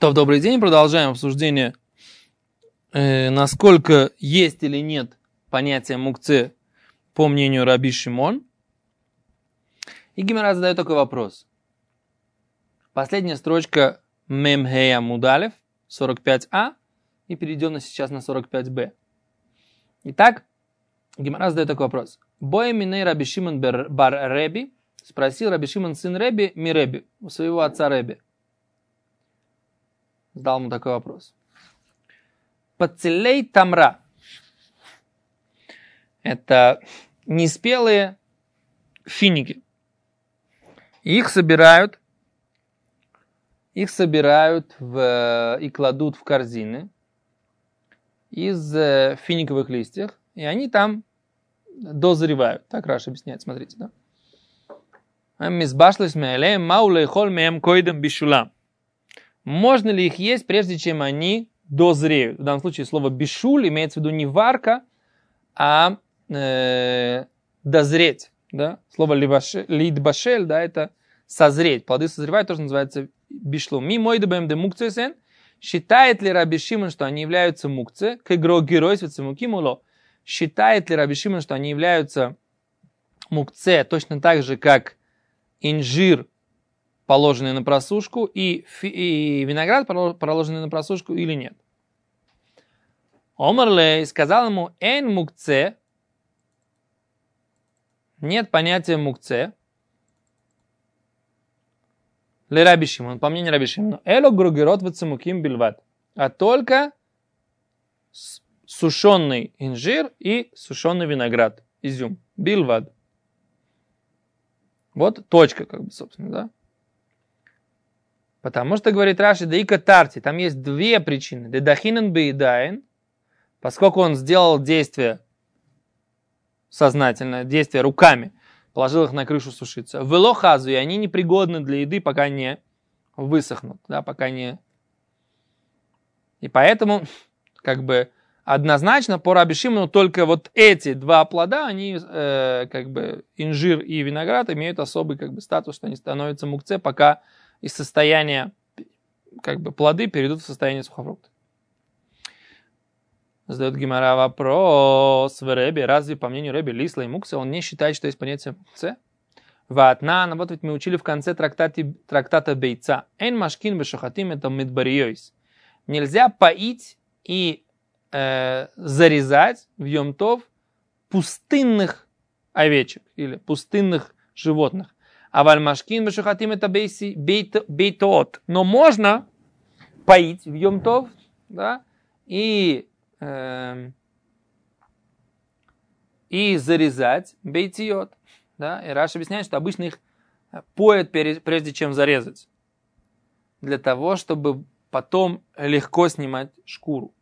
То, добрый день, продолжаем обсуждение, насколько есть или нет понятия мукце по мнению Раби Шимон. И Гемара задает такой вопрос. Последняя строчка Мемхея Мудалев, 45а, и перейдем сейчас на 45б. Итак, Гемара задает такой вопрос. Бой миней Раби Шимон бар Реби, спросил Раби Шимон сын Реби, ми Реби, у своего отца Реби. Задал ему такой вопрос. Пацелей тамра. Это неспелые финики. Их собирают и кладут в корзины из финиковых листьев, и они там дозревают. Так Раши объясняет, смотрите, да? Можно ли их есть, прежде чем они дозреют? В данном случае слово бишуль имеется в виду не варка, а дозреть. Да? Слово лидбашель, да, это созреть. Плоды созревают, тоже называется бишлум. Ми мой дебэм де мукцесен. Считает ли Раби Шимон, что они являются мукце? К игро герой свецемукимуло. Считает ли Раби Шимон, что они являются мукце точно так же, как инжир, положенный на просушку, и виноград, положенный на просушку, или нет? Омарлей сказал ему, эн мукце, нет понятия мукце, ле Раби Шимон, по мнению Раби Шимона, эло гругерот вацемуким бильват, а только сушеный инжир и сушеный виноград, изюм, бильват. Вот точка, как бы, собственно, да? Потому что, говорит Раши, да и катарти, там есть две причины. Дедахинен бейдаин, поскольку он сделал действие сознательное, действие руками, положил их на крышу сушиться. Велохазу, и они непригодны для еды, пока не высохнут, да, пока не... И поэтому, как бы, однозначно по Раби Шимону только вот эти два плода, они, как бы, инжир и виноград имеют особый, как бы, статус, что они становятся мукце, пока из состояния, как бы, плоды перейдут в состояние сухофрукта. Задает Гемара вопрос в Реби. Разве, по мнению Реби, лисла и мукце, он не считает, что есть понятие мукце? Ватнан, вот ведь мы учили в конце трактата Бейца. Эн машкин бешахатим это мидбариойс. Нельзя поить и зарезать в Йом-Тов пустынных овечек или пустынных животных. А вальмашкин бешахатим это бейтоот. Но можно поить в Йом-Тов, да, и зарезать бейтиот. Да? И Раши объясняет, что обычно их поят прежде чем зарезать. Для того, чтобы потом легко снимать шкуру.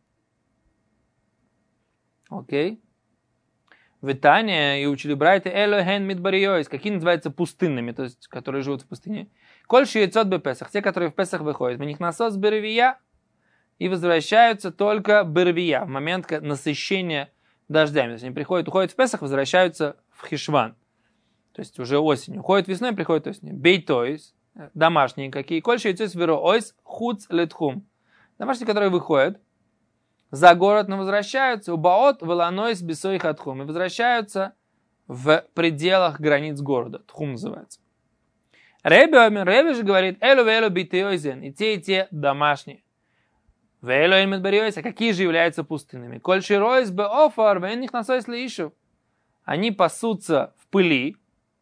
Окей? В Итане и учили брайты элохен мидбариойс, какие называются пустынными, то есть которые живут в пустыне. Кольши яйцот бепесах, те, которые в Песах выходят, в них насос бервия и возвращаются только бервия, в момент насыщения дождями. То есть они уходят в Песах, возвращаются в Хишван. То есть уже осенью. Уходят весной, приходят осенью. Бейтойс, домашние какие. Кольши яйцот вероойс хуц летхум. Домашние, которые выходят за город, но возвращаются, убаот веланойс бисой хатхум, и возвращаются в пределах границ города. Тхум называется. Реби же говорит, элу битойзен, и те домашние. Вэлу эльмедбариойс, а какие же являются пустынными? Коль широйс бе офар, вэн них насойс лишу. Они пасутся в пыли,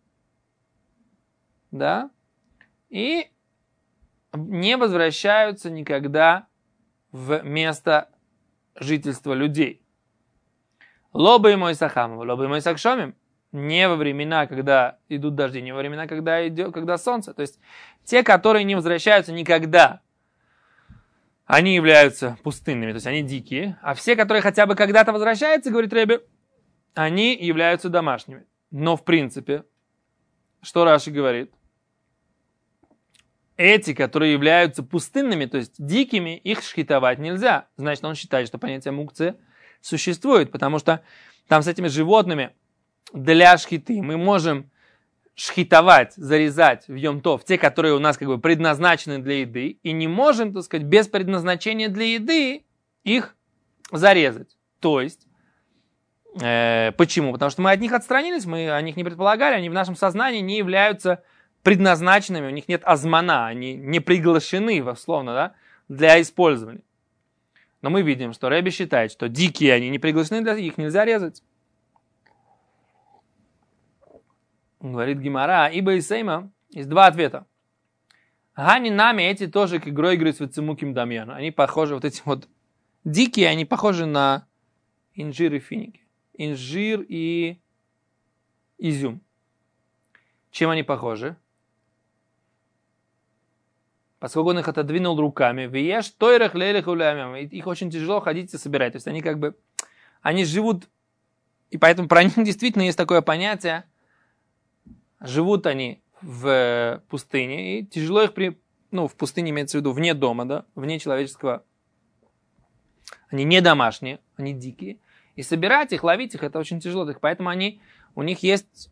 да, и не возвращаются никогда в место жительства людей. Лоба и мой сахамов, лоба и мой сакшомим. Не во времена, когда идут дожди, не во времена, когда солнце. То есть те, которые не возвращаются никогда, они являются пустынными, то есть они дикие. А все, которые хотя бы когда-то возвращаются, говорит Реби, они являются домашними. Но в принципе, что Раши говорит? Эти, которые являются пустынными, то есть дикими, их шхитовать нельзя. Значит, он считает, что понятие мукцы существует, потому что там с этими животными для шхиты мы можем шхитовать, зарезать в Йом-Тов те, которые у нас как бы предназначены для еды, и не можем, так сказать, без предназначения для еды их зарезать. То есть, почему? Потому что мы от них отстранились, мы о них не предполагали, они в нашем сознании не являются предназначенными, у них нет азмана, они не приглашены, условно, да, для использования. Но мы видим, что Ребе считает, что дикие они не приглашены, для их нельзя резать. Говорит Гемара, ибо и Сейма, есть два ответа. Гани нами эти тоже к игрой игры с вицемуким дамьяну. Они похожи, вот эти вот дикие, они похожи на инжир и финики. Инжир и изюм. Чем они похожи? Поскольку он их отодвинул руками, виеш тойрах лейлих улямям, их очень тяжело ходить и собирать. То есть они как бы, они живут, и поэтому про них действительно есть такое понятие, живут они в пустыне, и тяжело их в пустыне имеется в виду вне дома, да, вне человеческого. Они не домашние, они дикие. И собирать их, ловить их, это очень тяжело. Поэтому у них есть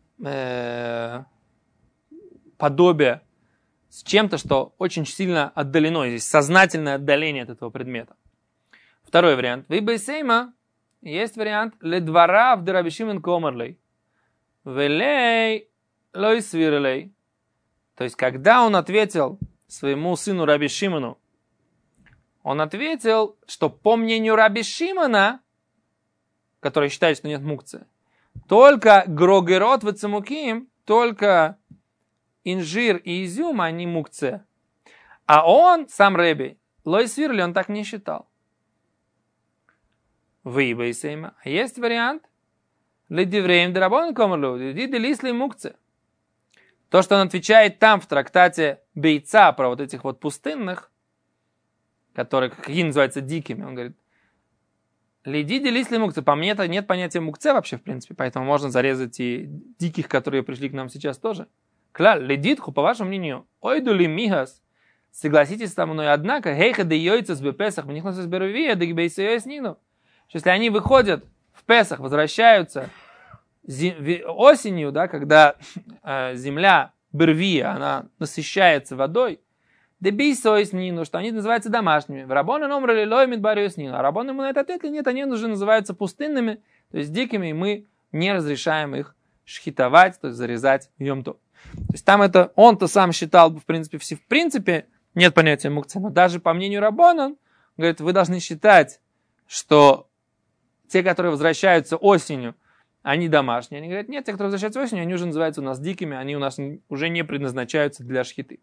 подобие с чем-то, что очень сильно отдалено. Здесь сознательное отдаление от этого предмета. Второй вариант. Вибейсейма есть вариант ледвара в дерабишимен комарлей. Велей лой свирлей. То есть, когда он ответил своему сыну Раби Шимону, он ответил, что по мнению Раби Шимона, который считает, что нет мукцы, только грогерот вецемуким, только инжир и изюм, они мукце. А он, сам Реби, лой свирли, он так не считал. Выебайсейма. А есть вариант ледивреем драбон комарлу, диделисли мукце. То, что он отвечает там в трактате Бейца про вот этих вот пустынных, которые, какие называются дикими, он говорит, леди делисли мукце. По мне это нет понятия мукце вообще, в принципе, поэтому можно зарезать и диких, которые пришли к нам сейчас тоже. Кла, ледитху, по вашему мнению, ойдули мигас, согласитесь со мной, однако, хейха де йойца с бепесах, мне хносят берувия, де гбейса йоснину. Если они выходят в Песах, возвращаются осенью, да, когда земля бервия, она насыщается водой, дебейсойснину, что они называются домашними. В рабоне номрали лой мидбарюснину. А рабоны ему на это ответили, нет, они уже называются пустынными, то есть дикими, и мы не разрешаем их шхитовать, то есть зарезать в Йом-Тов. То есть там это, он-то сам считал, в принципе, нет понятия мукцы, но даже по мнению рабона, он говорит, вы должны считать, что те, которые возвращаются осенью, они домашние. Они говорят, нет, те, которые возвращаются осенью, они уже называются у нас дикими, они у нас уже не предназначаются для шхиты.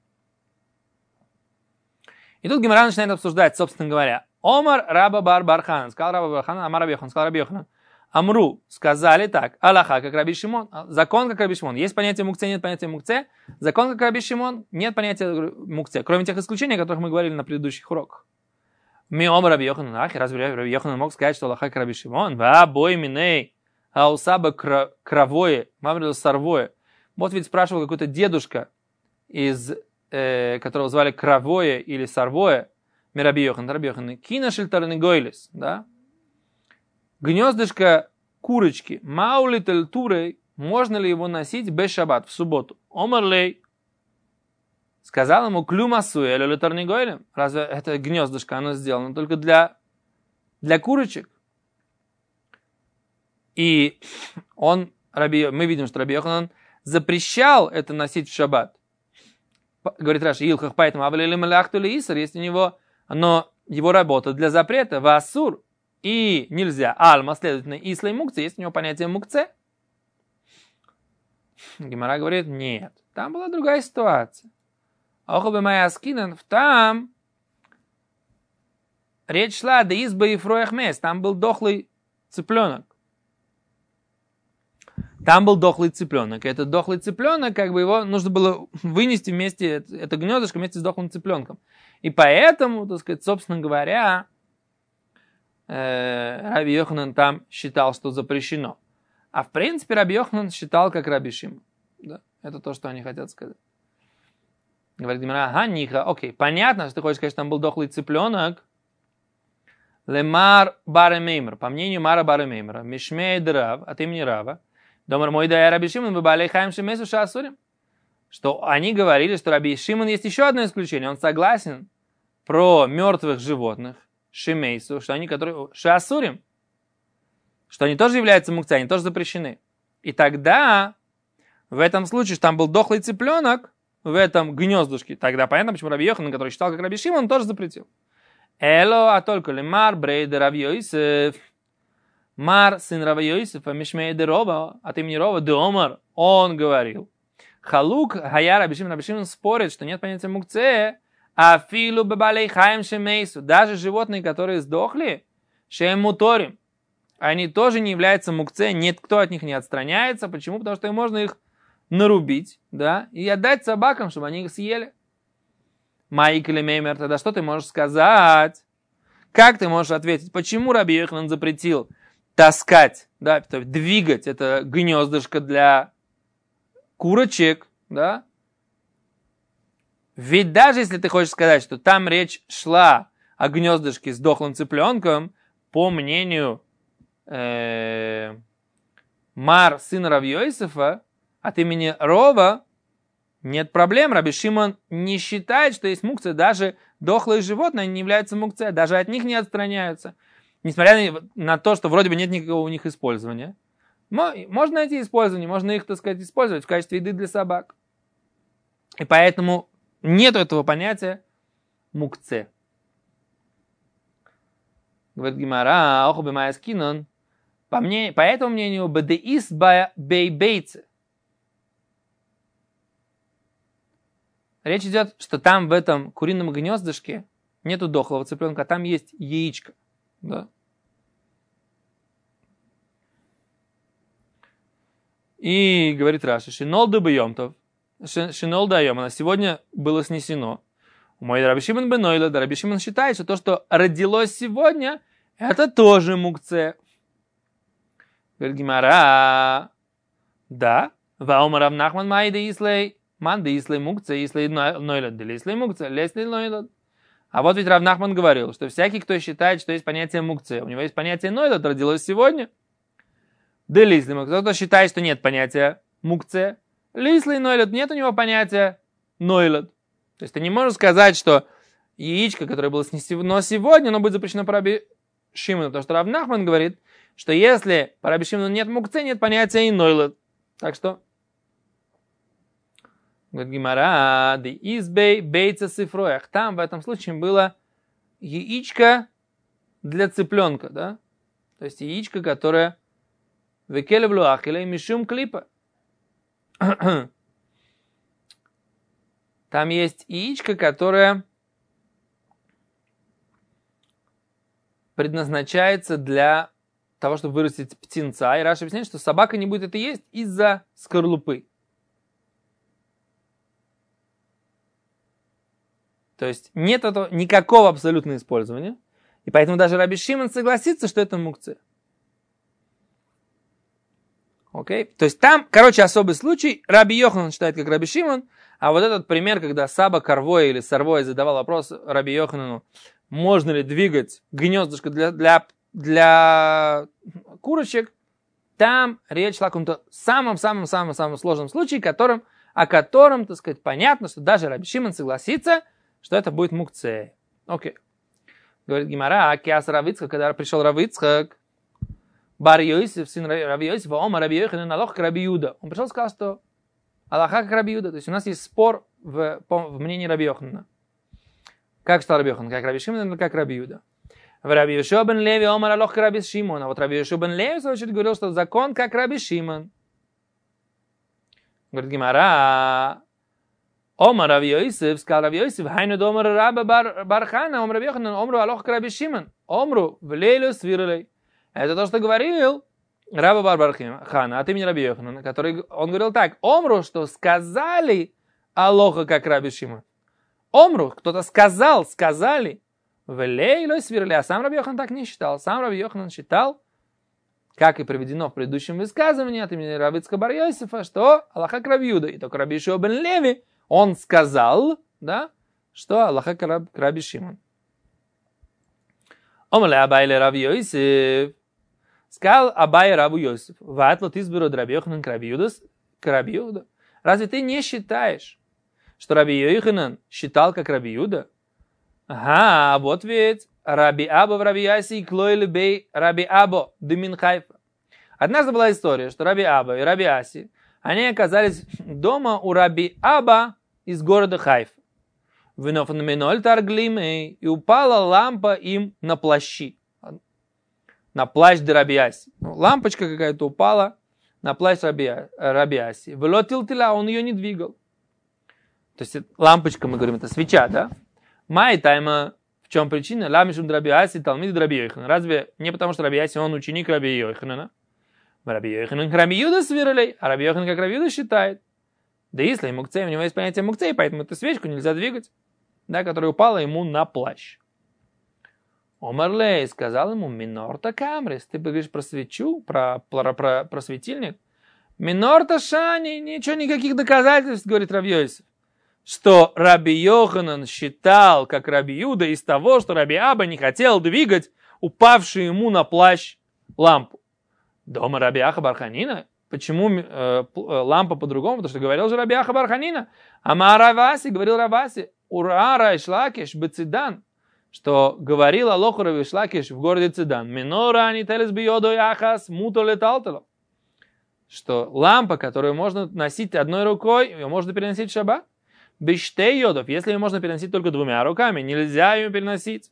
И тут Гемара начинает обсуждать, собственно говоря, Омар Раба Бар Бархан, сказал Раба Бархан, Амар Раби Йохан, сказал Раби Йохан, Амру, сказали так, Аллаха, как Раби Шимон, закон, как Раби Шимон. Есть понятие мукце, нет понятия мукце. Закон, как Раби Шимон, нет понятия мукце. Кроме тех исключений, о которых мы говорили на предыдущих уроках. Ми Омар Раби Йохан, разве Раби Йохан мог сказать, что Аллаха, как Раби Шимон? Ва бой миней, аусаба кровое, мамрил сорвое. Вот ведь спрашивал какой-то дедушка, которого звали Кровое или Сорвое, Раби Йохан, Кина шельтарны гойлес, да? Гнездышко курочки, маулитель турей, можно ли его носить без шаббат, в субботу? Омарлей, сказал ему, клюмасуэ, или летарный гойлем, разве это гнездышко, оно сделано только для курочек? И мы видим, что Раби Йохан запрещал это носить в шаббат. Говорит Раши, Илхах, поэтому авалили маляхту ли исар, есть у него, его работа для запрета, васур, и нельзя. Альма, следовательно, исла и мукце, есть у него понятие мукце. Гемара говорит, нет, там была другая ситуация. Охобе моя скинан, там речь шла до избы и фрояхмес, там был дохлый цыпленок. Там был дохлый цыпленок. И этот дохлый цыпленок, как бы его нужно было вынести вместе, это гнездышко вместе с дохлым цыпленком. И поэтому, так сказать, собственно говоря, Раби Йоханан там считал, что запрещено. А в принципе Раби Йоханан считал, как Раби Шимон. Да? Это то, что они хотят сказать. Говорит Гемара, ниха, окей, понятно, что ты хочешь сказать, что там был дохлый цыпленок. Лемар баремеймер, по мнению Мара баремеймера, мишмей драв, от имени Рава, Домар мой да Раби Шимон, бабалей хаим шемесу шасурим. что они говорили, что Раби Шимон есть еще одно исключение. Он согласен про мертвых животных, шимейсу, что они, которые шиасурим, что они тоже являются мукце, они тоже запрещены. И тогда, в этом случае, что там был дохлый цыпленок, в этом гнездышке, тогда понятно, почему Раби Йоханан, который считал как Раби Шимон, тоже запретил. Эло, а только ли мар брейда Раби Йосеф. Мар, сын Раби Йосефа, мишмей де Рова, от имени Рова, де Омар, он говорил. Халук, хая Раби Шимон спорит, что нет понятия мукце, а филу бабалей хаем шемейсу, даже животные, которые сдохли, шем муторим, они тоже не являются мукце, никто от них не отстраняется. Почему? Потому что можно их нарубить, да, и отдать собакам, чтобы они их съели. Маик или Меймер, тогда что ты можешь сказать? Как ты можешь ответить? Почему Раби Йоханан запретил таскать, да, двигать это гнездышко для курочек, да? Ведь даже если ты хочешь сказать, что там речь шла о гнездышке с дохлым цыпленком, по мнению Мар, сына Раби Йосефа, от имени Рова, нет проблем. Раби Шимон не считает, что есть мукция. Даже дохлые животные не являются мукцией. Даже от них не отстраняются. Несмотря на то, что вроде бы нет никакого у них использования. Можно найти использование. Можно их, так сказать, использовать в качестве еды для собак. И поэтому нет этого понятия мукце. Говорит Гемара, оху бемая скинон. По этому мнению, бдеис бейбейце. Речь идет, что там в этом курином гнездышке нету дохлого цыпленка, а там есть яичко. Да? И говорит Раши, шинол да бьемтов, шинол да йом, она сегодня было снесено. Мой Раби Шимон бен Нойлад, Раби Шимон считает, что то, что родилось сегодня, это тоже мукце. Говорит Гемара, да, ваумар Рав Нахман майда ислей, манда ислей мукце, ислей Нойлад, дели ислей мукце, лесли Нойлад. А вот ведь Рав Нахман говорил, что всякий, кто считает, что есть понятие мукце, у него есть понятие Нойлад, родилось сегодня. Дели ислей мукце, кто считает, что нет понятия мукце, лесли Нойлад, нет у него понятия Нойлад. То есть ты не можешь сказать, что яичко, которое было снесено сегодня, оно будет запрещено по Раби Шимону. Потому что Рав Нахман говорит, что если по Раби Шимону нет мукце, нет понятия и нойлад. Так что, говорит Гемара, де избей бейца сифроях. Там в этом случае было яичко для цыпленка, да? То есть яичко, которое векелевлю ахилей мишум клипа. Там есть яичко, которое предназначается для того, чтобы вырастить птенца. И Раша объясняет, что собака не будет это есть из-за скорлупы. То есть нет этого никакого абсолютного использования. И поэтому даже Раби Шимон согласится, что это мукция. Окей? То есть там, особый случай. Раби Йоханан считает, как Раби Шимон. А вот этот пример, когда Саба Карвой или Сарвой задавал вопрос Раби Йоханану, можно ли двигать гнездышко для курочек, там речь шла о каком-то самом-самом-самом сложном случае, о котором, так сказать, понятно, что даже Раби Шимон согласится, что это будет мукце. Окей. Говорит Гемара, киас Рав Ицхак, когда пришел Рав Ицхак, бар Йосеф, сын Раби Йосефа, ома Раби Йоханан, алох к Раби Юда. Он пришел и сказал, что Аллаха как Раби Юда. То есть у нас есть спор в мнении Раби Йоханана. Как стал Раби Йоханан? Как Раби Шимон или как Раби Юда? В Раби Йошуа бен Леви омар алох к Раби Шимон. А вот Раби Йошуа бен Леви, в свою очередь, говорил, что закон как Раби Шимон. Говорит Гемара, омар Раби Йосеф, сказал Раби Йосеф, хайну до омар Раба бар Хана, омар Раби Йоханан, омру алох к Раби Шимон. Омру в лейлю свирлей. Это то, что говорил Раба бар Хана от имени Раби Йоханана, который, он говорил так, омру, что сказали алоха как Раби Шимон. Омру, кто-то сказали, в лейлю свирлей, а сам Раби Йоханан так не считал. Сам Раби Йоханан считал, как и приведено в предыдущем высказывании от имени Раби Ицхака бар Йосефа, что Аллаха к Раби Юда. И только Раби Йошуа бен Леви, он сказал, да, что Аллаха к Раби Шимон. Омале Абайле Раби Йосеф. Сказал Абай Рабу Йосеф. Ватлот изберу Раби Йоханан к Раби Юда. Разве ты не считаешь, что Раби Йоханан считал как Раби Юда? Ага, вот ведь Раби Аба в Раби Аси и Клоили бей Раби Або Демин Хайфа. Однажды была история, что Раби Аба и Раби Аси, они оказались дома у Раби Аба из города Хайфа. И упала лампа им на плащи. На плащ до Раби Аси. Лампочка какая-то упала на плащ Раби Аси. Он ее не двигал. То есть лампочка, мы говорим, это свеча, да? Май тайма, в чем причина? Ламишум Раби Аси, Талмид Раби Йоханан. Разве не потому, что Раби Аси, он ученик Раби Йоханана? Раби Йоханан к Раби Юда сверлей, а Раби Йоханан как Раби Юда считает. Да если мукцей, у него есть понятие мукцей, поэтому эту свечку нельзя двигать, да, которая упала ему на плащ. Омарлей сказал ему, минорта камрис, ты говоришь про свечу, про светильник. Минорта шани, ничего, никаких доказательств, говорит Раби Йосеф, что Раби Йоханан считал, как Раби Юда, из того, что Раби Аба не хотел двигать упавшую ему на плащ лампу. Дома Раби Аха бар Ханина. Почему лампа по-другому? Потому что говорил же Раби Аха бар Ханина. Ама Раваси, говорил Раваси, Урара и Шлакиш бецидан, что говорил Алоху Раби Шлакиш в городе Цидан. Минора они телес биодой ахас муто леталтело. Что лампа, которую можно носить одной рукой, ее можно переносить в шаббат. Бештей йодов, если ее можно переносить только двумя руками, нельзя ее переносить.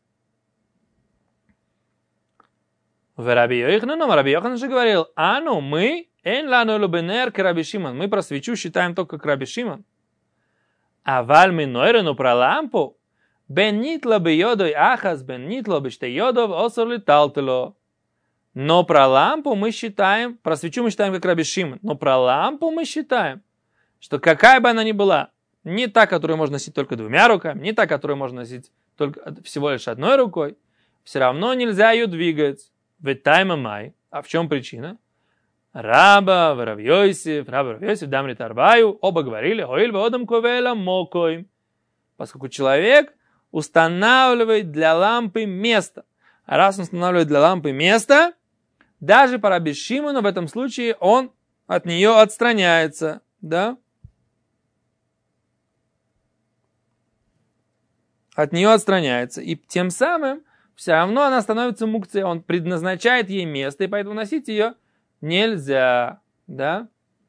В Раби Йоханан же говорил, мы эн лану лубенер к Раби Шимон. Мы про свечу считаем только как Раби Шимон. А вальми нойрену про лампу, бен нитло бы йодой ахас, бен нитло бы штей йодов, осор леталтело. Но про лампу мы считаем, про свечу мы считаем как Раби Шимон, но про лампу мы считаем, что какая бы она ни была, не та, которую можно носить только двумя руками, не та, которую можно носить только всего лишь одной рукой, все равно нельзя ее двигать. Ветайма май. А в чем причина? Раба, Раби Йосеф, Дамри Тарбаю, оба говорили, оиль водам ковела мокоим. Поскольку человек устанавливает для лампы место. А раз он устанавливает для лампы место, даже по Раби Шимону в этом случае он от нее отстраняется. Да? От нее отстраняется. И тем самым все равно она становится мукцией. Он предназначает ей место, и поэтому носить ее нельзя. Да?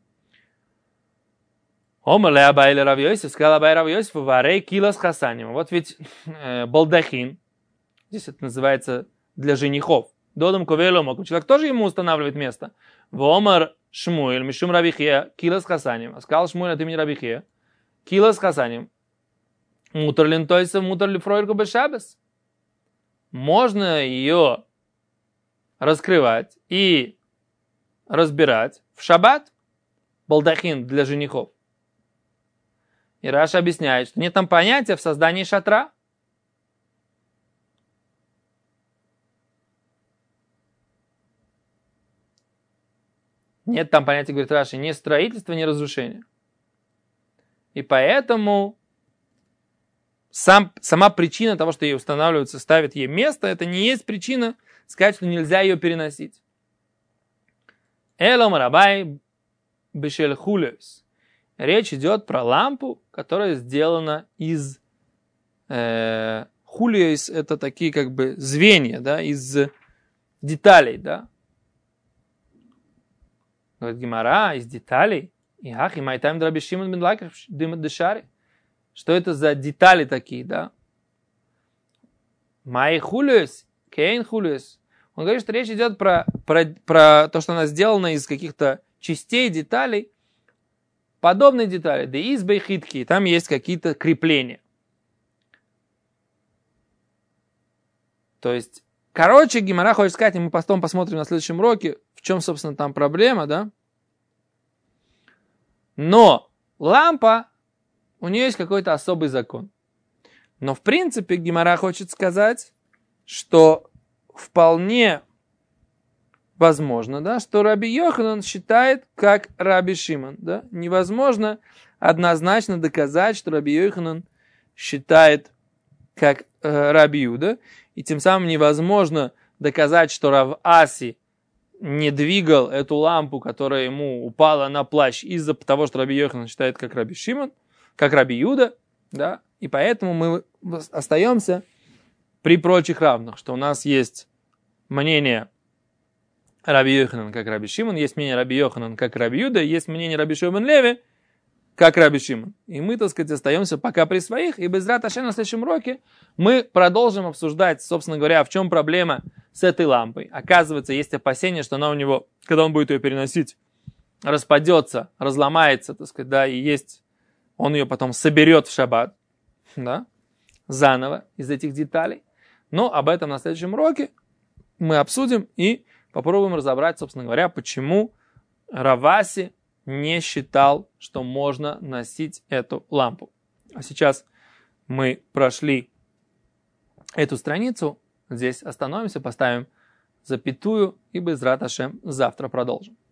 Омале Абай Рав Йосеф, сказал Абай Рав Йосеф, варей килос хасаним. Вот ведь балдахин, здесь это называется для женихов. Додам ковелом, человек тоже ему устанавливает место. Вомар Шмуэль, Мишум Рабихия, килос хасаним. Сказал Шмуэль от имени Рабихия, килос хасаним. Мутерлин тойса, мутерли фройрку бешабес. Можно ее раскрывать и разбирать в шаббат, балдахин для женихов. И Раша объясняет, что нет там понятия в создании шатра. Нет там понятия, говорит Раша, ни строительства, ни разрушения. И поэтому сама причина того, что ей устанавливаются, ставят ей место, это не есть причина сказать, что нельзя ее переносить. Элом рабай бешель хулес. Речь идет про лампу, которая сделана из хулес, это такие как бы звенья, да, из деталей, да. Говорит Гемара, из деталей. И ах, и майтайм драби Шимон бен Лакиш дымадешари. Что это за детали такие, да? Май хулес, кейн хулес. Он говорит, что речь идет про то, что она сделана из каких-то частей, деталей, подобные детали. Да из бейхитки, там есть какие-то крепления. То есть, короче, Гемара хочет сказать, и мы потом посмотрим на следующем уроке, в чем, собственно, там проблема, да? Но лампа, у нее есть какой-то особый закон. Но, в принципе, Гемара хочет сказать, что вполне возможно, да, что Раби Йоханан считает, как Раби Шимон. Да? Невозможно однозначно доказать, что Раби Йоханан считает, как Раби Юда, и тем самым невозможно доказать, что Рав Аси не двигал эту лампу, которая ему упала на плащ из-за того, что Раби Йоханан считает как Раби Шимон, как Раби Юда, да, и поэтому мы остаемся при прочих равных, что у нас есть мнение Раби Йоханан как Раби Шимон, есть мнение Раби Йоханан как Раби Юда, есть мнение Раби Шимон бен Леви как Раби Шимон. И мы, так сказать, остаемся пока при своих, и Безрат Ашем на следующем уроке мы продолжим обсуждать, собственно говоря, в чем проблема с этой лампой. Оказывается, есть опасение, что она у него, когда он будет ее переносить, распадется, разломается, так сказать, да, и есть, он ее потом соберет в шаббат, да, заново из этих деталей. Но об этом на следующем уроке мы обсудим и попробуем разобрать, собственно говоря, почему Рав Аси не считал, что можно носить эту лампу. А сейчас мы прошли эту страницу. Здесь остановимся, поставим запятую и Безрат Ашем завтра продолжим.